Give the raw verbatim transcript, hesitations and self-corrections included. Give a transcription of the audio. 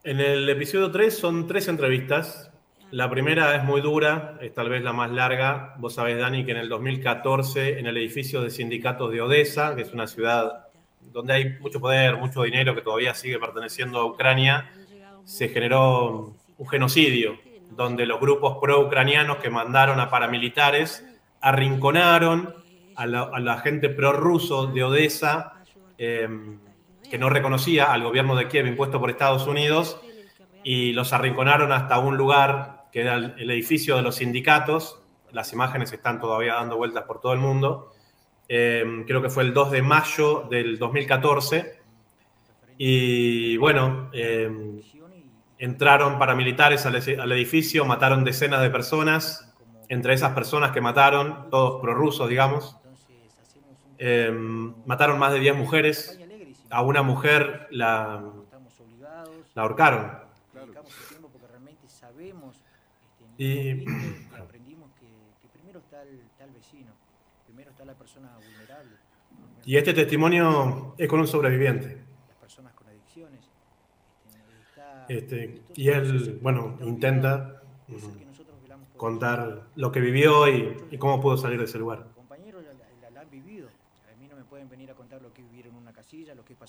En el episodio tres son tres entrevistas. La primera es muy dura, es tal vez la más larga. Vos sabés, Dani, que en el dos mil catorce, en el edificio de sindicatos de Odesa, que es una ciudad donde hay mucho poder, mucho dinero, que todavía sigue perteneciendo a Ucrania, se generó un genocidio, donde los grupos pro-ucranianos que mandaron a paramilitares arrinconaron a la, a la gente prorruso de Odesa, eh, que no reconocía al gobierno de Kiev impuesto por Estados Unidos, y los arrinconaron hasta un lugar que era el, el edificio de los sindicatos. Las imágenes están todavía dando vueltas por todo el mundo. Eh, creo que fue el dos de mayo del dos mil catorce. Y bueno, eh, entraron paramilitares al, al edificio, mataron decenas de personas. Entre esas personas que mataron, todos prorrusos, digamos, eh, mataron más de diez mujeres. A una mujer la, la ahorcaron. Y, y este testimonio es con un sobreviviente. Este, y él, bueno, intenta mm, contar lo que vivió y, y cómo pudo salir de ese lugar.